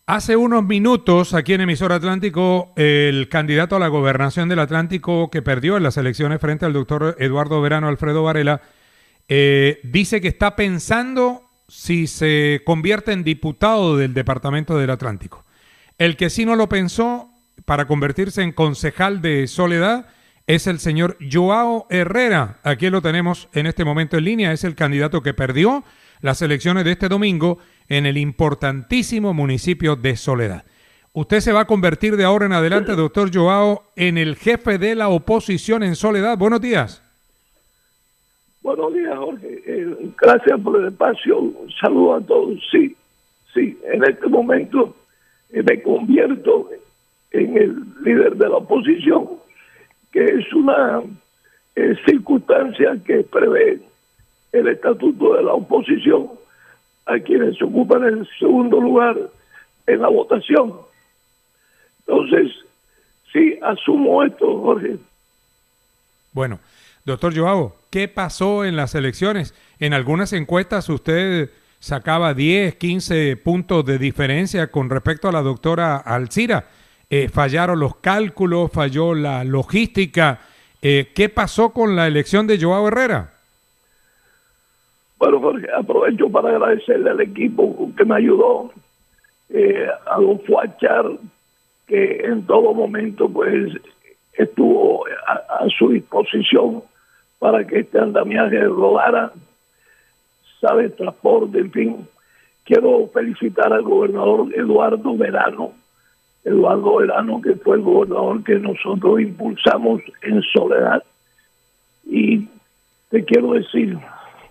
Hace unos minutos, aquí en Emisora Atlántico, el candidato a la gobernación del Atlántico que perdió en las elecciones frente al doctor Eduardo Verano Alfredo Varela, dice que está pensando si se convierte en diputado del Departamento del Atlántico. El que sí no lo pensó para convertirse en concejal de Soledad es el señor Joao Herrera. Aquí lo tenemos en este momento en línea. Es el candidato que perdió las elecciones de este domingo en el importantísimo municipio de Soledad. Usted se va a convertir de ahora en adelante, doctor Joao, en el jefe de la oposición en Soledad. Buenos días. Buenos días, Jorge. Gracias por el espacio. Un saludo a todos. Sí, en este momento me convierto en el líder de la oposición, que es una circunstancia que prevé el estatuto de la oposición a quienes ocupan el segundo lugar en la votación. Entonces, sí, asumo esto, Jorge. Bueno, doctor Joao, ¿qué pasó en las elecciones? En algunas encuestas usted sacaba 10, 15 puntos de diferencia con respecto a la doctora Alcira. Fallaron los cálculos, falló la logística. ¿Qué pasó con la elección de Joao Herrera? Bueno, Jorge, aprovecho para agradecerle al equipo que me ayudó, a don Fuachar, que en todo momento pues estuvo a su disposición para que este andamiaje rodara, sabe, transporte, en fin. Quiero felicitar al gobernador Eduardo Verano, que fue el gobernador que nosotros impulsamos en Soledad. Y te quiero decir,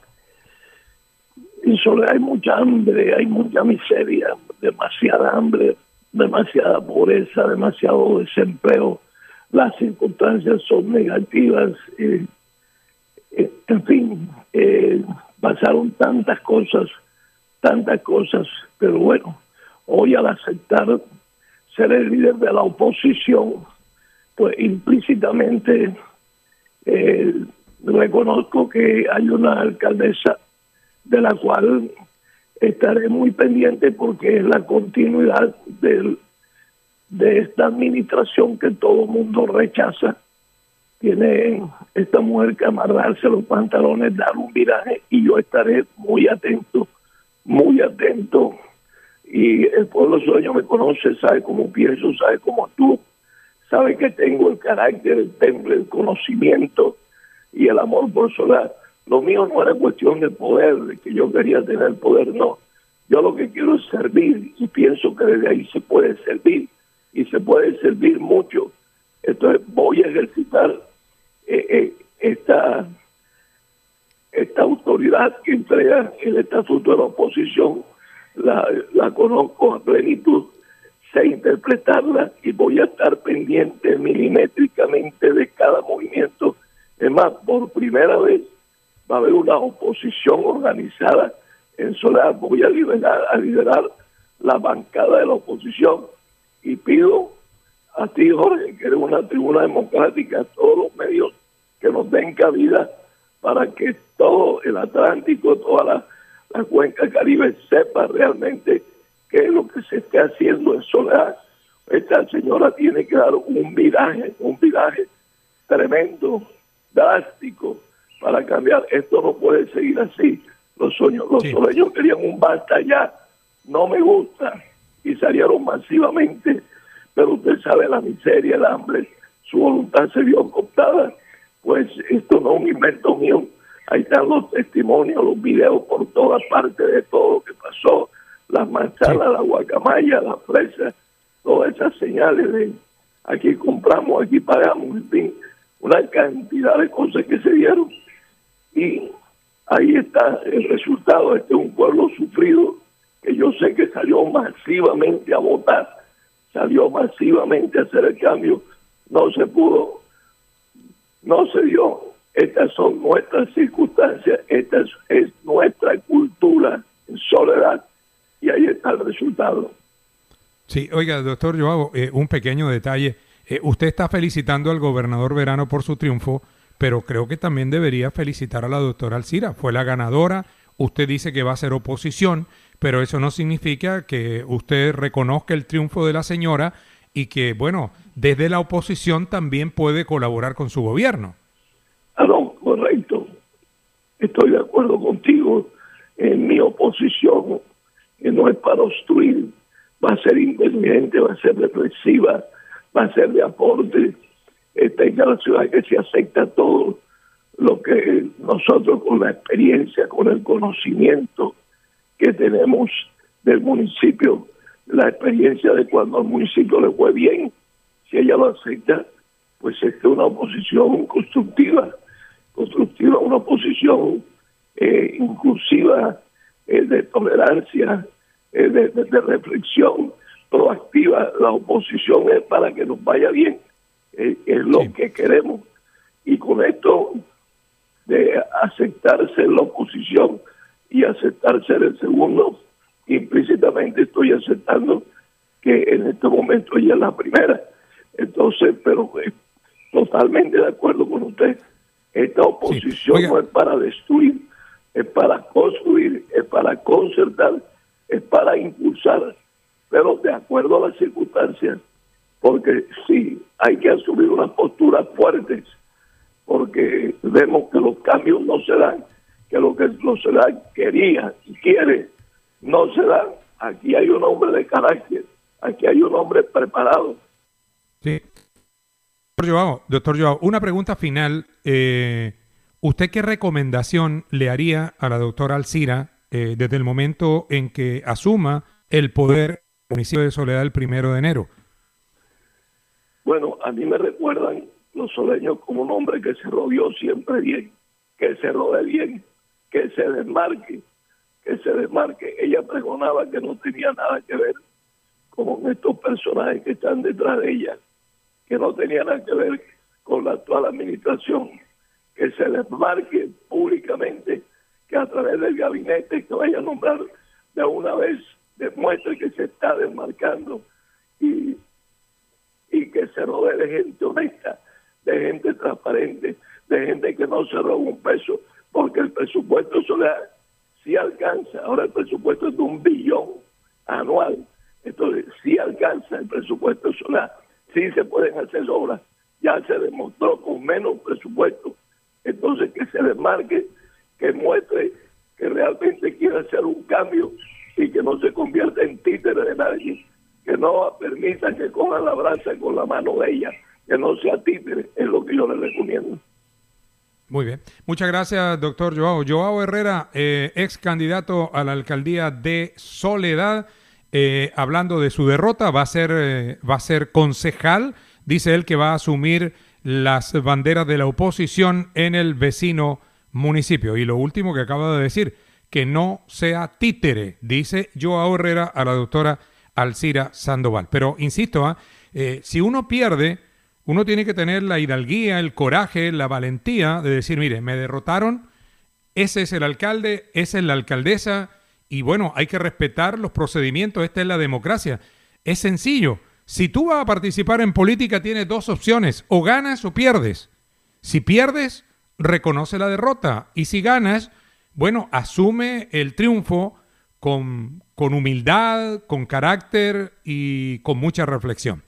en Soledad hay mucha hambre, hay mucha miseria, demasiada hambre, demasiada pobreza, demasiado desempleo. Las circunstancias son negativas. En fin, pasaron tantas cosas, pero bueno, hoy al aceptar ser el líder de la oposición, pues implícitamente reconozco que hay una alcaldesa de la cual estaré muy pendiente porque es la continuidad de esta administración que todo el mundo rechaza. Tiene esta mujer que amarrarse los pantalones, dar un viraje, y yo estaré muy atento. Y el pueblo sueño me conoce, sabe cómo pienso, sabe cómo actúo, sabe que tengo el carácter, el temple, el conocimiento y el amor por Soledad. Lo mío no era cuestión de poder, de que yo quería tener poder, no. Yo lo que quiero es servir, y pienso que desde ahí se puede servir, y se puede servir mucho. Entonces voy a ejercitar esta autoridad que entrega el estatuto de la oposición. La conozco a plenitud, sé interpretarla, y voy a estar pendiente milimétricamente de cada movimiento. Es más, por primera vez va a haber una oposición organizada en Soledad. Voy a liderar la bancada de la oposición, y pido a ti, Jorge, que eres una tribuna democrática, a todos los medios que nos den cabida para que todo el Atlántico, toda la cuenca Caribe sepa realmente qué es lo que se está haciendo en Soledad. Esta señora tiene que dar un viraje tremendo, drástico, para cambiar. Esto no puede seguir así. Los soleños querían un basta ya, no me gusta, y salieron masivamente, pero usted sabe la miseria, el hambre, su voluntad se vio cooptada. Pues esto no es un invento mío, ahí están los testimonios, los videos por todas partes de todo lo que pasó, las manzanas, la guacamaya, la fresa, todas esas señales de aquí compramos, aquí pagamos, en fin, una cantidad de cosas que se dieron. Y ahí está el resultado. Este es un pueblo sufrido que yo sé que salió masivamente a votar, salió masivamente a hacer el cambio. No se pudo, no se dio. Estas son nuestras circunstancias, esta es nuestra cultura en Soledad, y ahí está el resultado. Sí, oiga, doctor Joao, un pequeño detalle. Usted está felicitando al gobernador Verano por su triunfo, pero creo que también debería felicitar a la doctora Alcira. Fue la ganadora, usted dice que va a ser oposición, pero eso no significa que usted reconozca el triunfo de la señora y que, bueno, desde la oposición también puede colaborar con su gobierno. No, correcto. Estoy de acuerdo contigo. En mi oposición, que no es para obstruir, va a ser inteligente, va a ser reflexiva, va a ser de aporte. Tenga la ciudad que se acepta todo lo que nosotros, con la experiencia, con el conocimiento que tenemos del municipio, la experiencia de cuando al municipio le fue bien, si ella lo acepta, pues es una oposición constructiva, una oposición inclusiva, de tolerancia, de reflexión proactiva. La oposición es para que nos vaya bien, es lo que queremos, y con esto de aceptarse en la oposición y aceptarse en el segundo, implícitamente estoy aceptando que en este momento ella es la primera. Entonces, pero totalmente de acuerdo con usted, esta oposición no es para destruir, es para construir, es para concertar, es para impulsar, pero de acuerdo a las circunstancias, porque sí, hay que asumir unas posturas fuertes, porque vemos que los cambios no se dan, que lo que la sociedad quería y quiere no se dan. Aquí hay un hombre de carácter, aquí hay un hombre preparado. Sí. Doctor Joao, una pregunta final. ¿Usted qué recomendación le haría a la doctora Alcira desde el momento en que asuma el poder del municipio de Soledad el 1 de enero? Bueno, a mí me recuerdan los soleños como un hombre que se rodeó siempre bien, que se rodee bien, que se desmarque, Ella pregonaba que no tenía nada que ver con estos personajes que están detrás de ella, que no tenía nada que ver con la actual administración, que se desmarque públicamente, que a través del gabinete que vaya a nombrar de una vez demuestre que se está desmarcando y que se rodee de gente honesta, de gente transparente, de gente que no se roba un peso, porque el presupuesto solar sí alcanza. Ahora el presupuesto es de 1 billón anual, entonces sí alcanza el presupuesto solar, sí se pueden hacer obras, ya se demostró con menos presupuesto. Entonces que se desmarque, que muestre que realmente quiere hacer un cambio y que no se convierta en títere de nadie, que no permita que cojan la brasa con la mano de ella, que no sea títere, es lo que yo le recomiendo. Muy bien. Muchas gracias, doctor Joao. Joao Herrera, ex candidato a la alcaldía de Soledad, hablando de su derrota, va a ser concejal. Dice él que va a asumir las banderas de la oposición en el vecino municipio. Y lo último que acaba de decir, que no sea títere, dice Joao Herrera a la doctora Alcira Sandoval. Pero insisto, si uno pierde, uno tiene que tener la hidalguía, el coraje, la valentía de decir, mire, me derrotaron, ese es el alcalde, esa es la alcaldesa, y bueno, hay que respetar los procedimientos, esta es la democracia. Es sencillo. Si tú vas a participar en política, tienes dos opciones, o ganas o pierdes. Si pierdes, reconoce la derrota, y si ganas, bueno, asume el triunfo con humildad, con carácter y con mucha reflexión.